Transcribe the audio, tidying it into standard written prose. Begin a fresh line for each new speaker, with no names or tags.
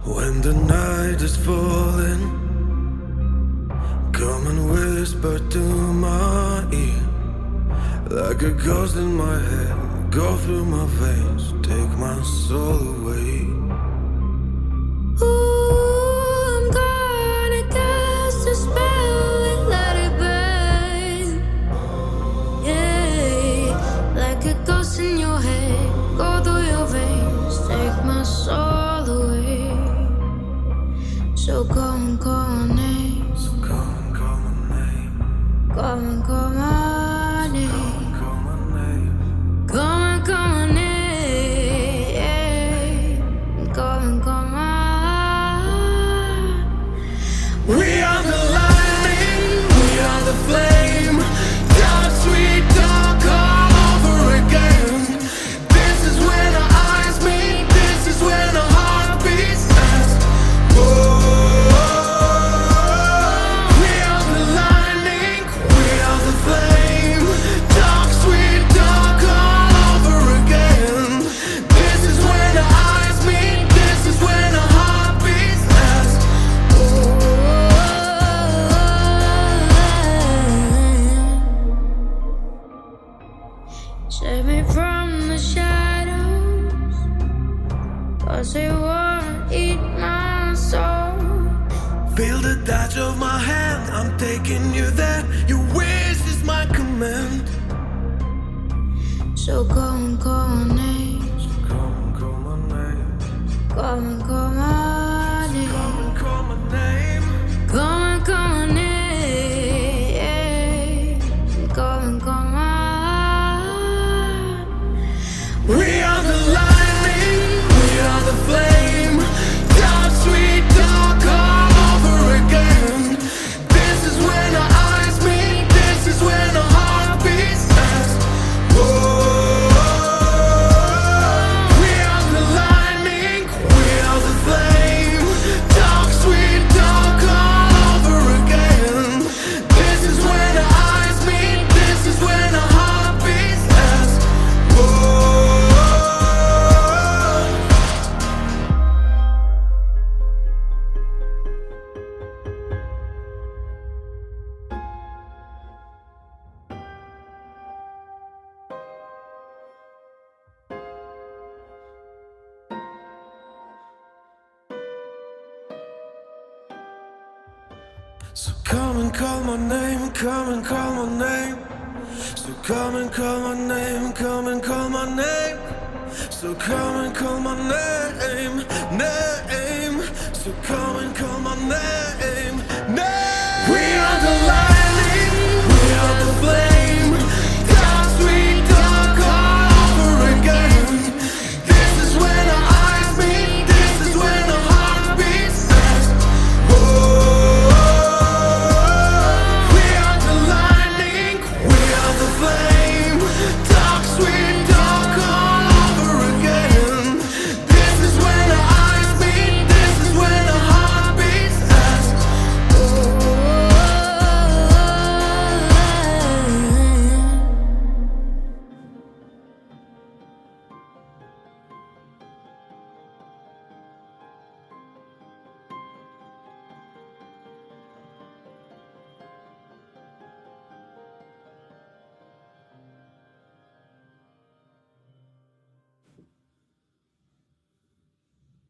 When the night is falling, come and whisper to my ear, like a ghost in my head, go through my veins, take my soul away.
I'm gonna cast a spell and let it burn. Yeah, like a ghost in your head, go through your veins, take my soul away. So come and call my name.
So come and call my name.
Come and call my name.
Call my name.
Come and call my name. Come and call my.
We are the lightning, we are the flame, dark, sweet, dark, all over again. This is when our eyes meet, this is when our heart beats fast. We are the lightning, we are the flame, dark, sweet, dark, all over again. This is when our eyes meet, this is when our heart beats fast.
Save me from the shadows, 'cause they won't eat my soul.
Feel the touch of my hand, I'm taking you there. Your wish is my command.
So come and call my name.
So come and call my name.
Come and call my name.
Come and call my name.
Come and call my name. Come and call my.
We are the lightning, we are the flame, dark, sweet, dark, all over again. This is when our eyes meet, this is when our heart beats fast. We are the lightning, we are the flame, dark, sweet, dark, all over again. This is when our eyes meet, this is when our heart beats fast. So come and call my name, come and call my name. So come and call my name, come and call my name. So come and call my name, name. So come and call my name, name. We are the light.